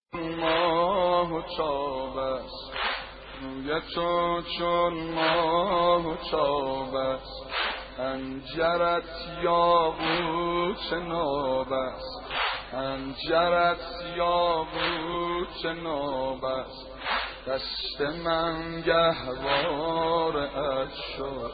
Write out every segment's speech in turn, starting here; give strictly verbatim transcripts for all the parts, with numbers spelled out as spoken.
ماه و چاب است، روی تو چون ماه و چاب است، حنجرت یاقوت ناب است، حنجرت یاقوت ناب است. دست من گهواره‌ات شد،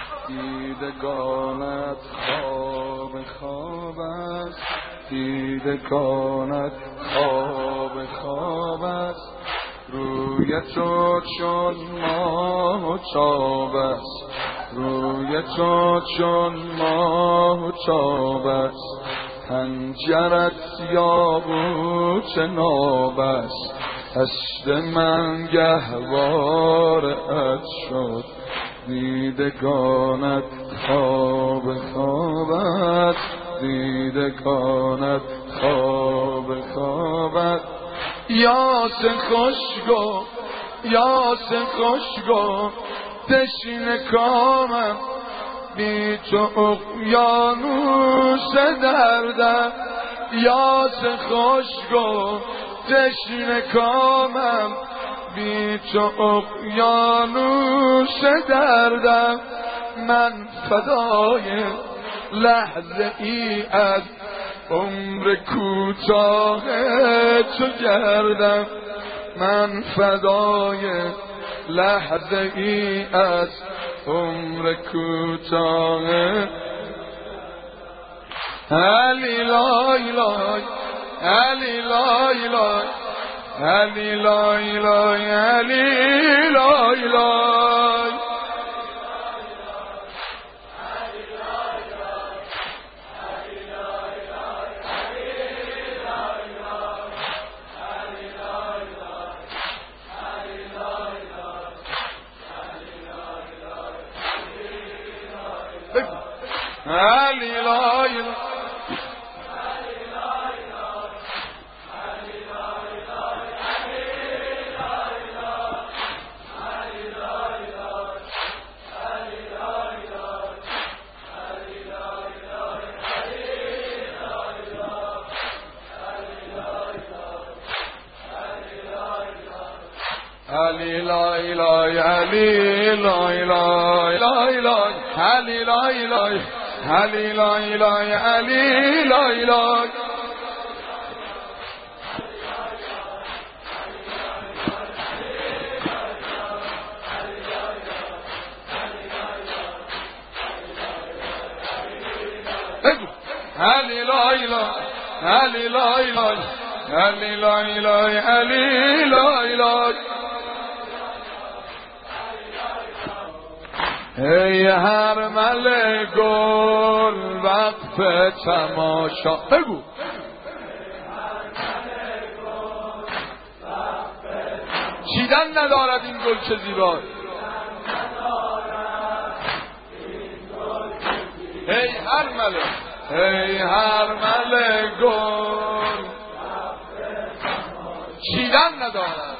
دیدگانت خواب خواب است، دیدگانت خواب خواب است. روی تو چون ماه و چاب است، روی تو چون ماه و چاب است، حنجرت یاقوت ناب است. دست من گهواره‌ات شد، دیدگانت خواب خواب است، دیدگانت خواب خواب است. یاس خوشگو یاس خوشگو تشنه کامم، بی تو اقیانوس دردم. یاس خوشگو تشنه کامم، بی تو اقیانوس دردم. من فدای لحظه ای از عمر کوتاه تو گردم، من فدای لحظه ای از عمر کوتاه. علی لای لای علی لای لای علی لای لای علی لای لای. علی لای علی لای لای علی لای لای لای لای علی لای لای علی لای لای علی لای لای. علی لای لای علی لای لای علی لای لای علی لای لای. ای هر مل گل وقف تماشا، بگو چیدن ندارد این گل چه زیبا. ای هر مل ای هر مل گل چیدن ندارد،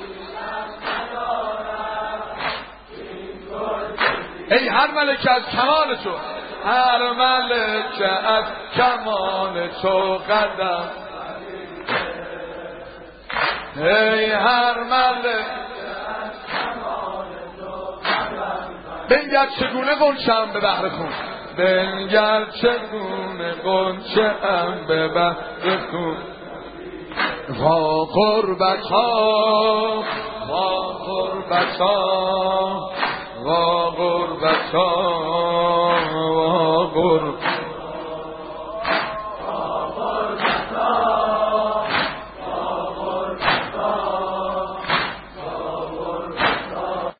ای هر ملک از کمال تو، هر ملک از کمال تو قدم. ای هر ملک از کمال تو قدم. بنگر چگونه غنچه ام به بحر خون، بنگر چگونه غنچه ام به بحر خون. وا غربتا وا غربتا وا غربتا وا غربتا